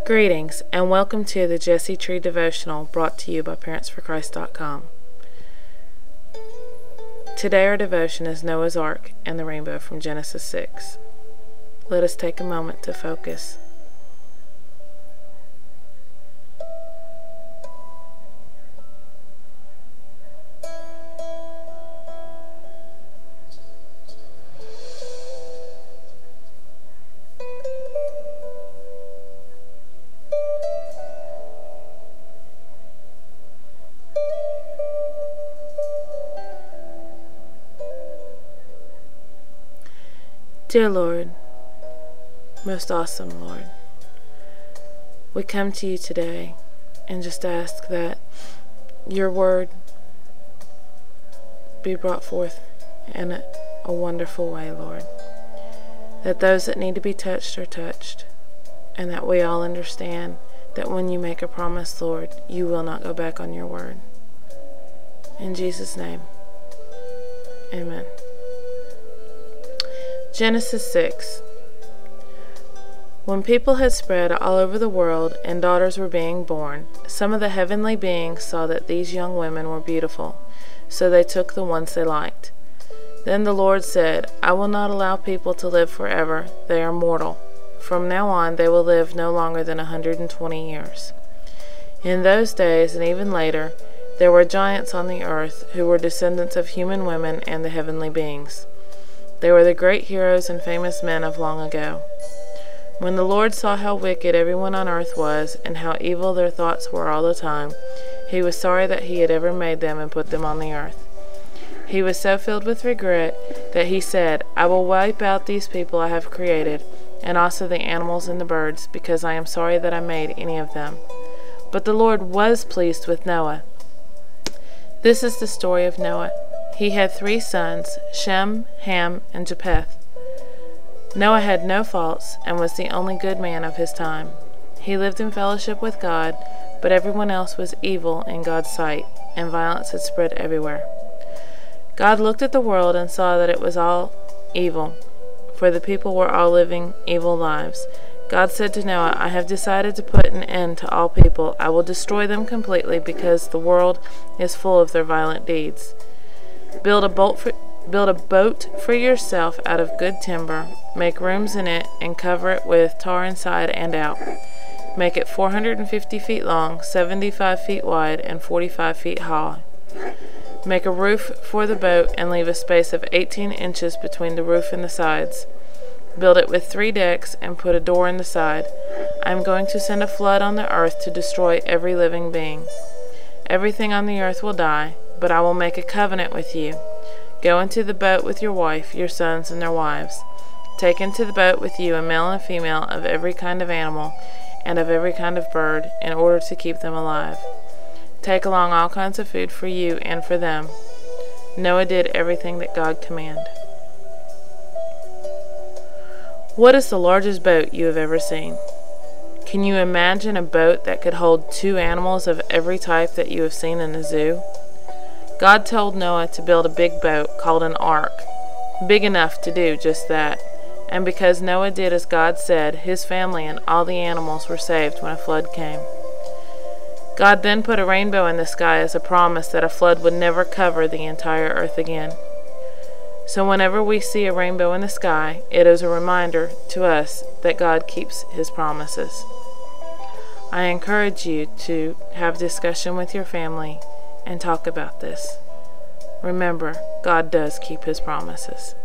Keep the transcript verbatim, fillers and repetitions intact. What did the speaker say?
Greetings and welcome to the Jesse Tree Devotional brought to you by Parents For Christ dot com. Today our devotion is Noah's Ark and the rainbow from Genesis six. Let us take a moment to focus. Dear Lord, most awesome Lord, we come to you today and just ask that your word be brought forth in a, a wonderful way, Lord. That those that need to be touched are touched, and that we all understand that when you make a promise, Lord, you will not go back on your word. In Jesus' name, amen. Genesis six. When people had spread all over the world and daughters were being born, some of the heavenly beings saw that these young women were beautiful, so they took the ones they liked. Then the Lord said, I will not allow people to live forever. They are mortal. From now on they will live no longer than a hundred and twenty years. In those days, and even later, there were giants on the earth who were descendants of human women and the heavenly beings. They were the great heroes and famous men of long ago. When the Lord saw how wicked everyone on earth was, and how evil their thoughts were all the time, he was sorry that he had ever made them and put them on the earth. He was so filled with regret that he said, I will wipe out these people I have created, and also the animals and the birds, because I am sorry that I made any of them. But the Lord was pleased with Noah. This is the story of Noah. He had three sons, Shem, Ham, and Japheth. Noah had no faults and was the only good man of his time. He lived in fellowship with God, but everyone else was evil in God's sight, and violence had spread everywhere. God looked at the world and saw that it was all evil, for the people were all living evil lives. God said to Noah, I have decided to put an end to all people. I will destroy them completely because the world is full of their violent deeds. Build a boat for, build a boat for yourself out of good timber, make rooms in it, and cover it with tar inside and out. Make it four hundred fifty feet long, seventy-five feet wide, and forty-five feet high. Make a roof for the boat and leave a space of eighteen inches between the roof and the sides. Build it with three decks and put a door in the side. I am going to send a flood on the earth to destroy every living being. Everything on the earth will die, but I will make a covenant with you. Go into the boat with your wife, your sons, and their wives. Take into the boat with you a male and a female of every kind of animal and of every kind of bird, in order to keep them alive. Take along all kinds of food for you and for them. Noah did everything that God commanded. What is the largest boat you have ever seen? Can you imagine a boat that could hold two animals of every type that you have seen in a zoo? God told Noah to build a big boat called an ark, big enough to do just that. And because Noah did as God said, his family and all the animals were saved when a flood came. God then put a rainbow in the sky as a promise that a flood would never cover the entire earth again. So whenever we see a rainbow in the sky, it is a reminder to us that God keeps his promises. I encourage you to have discussion with your family and talk about this. Remember, God does keep his promises.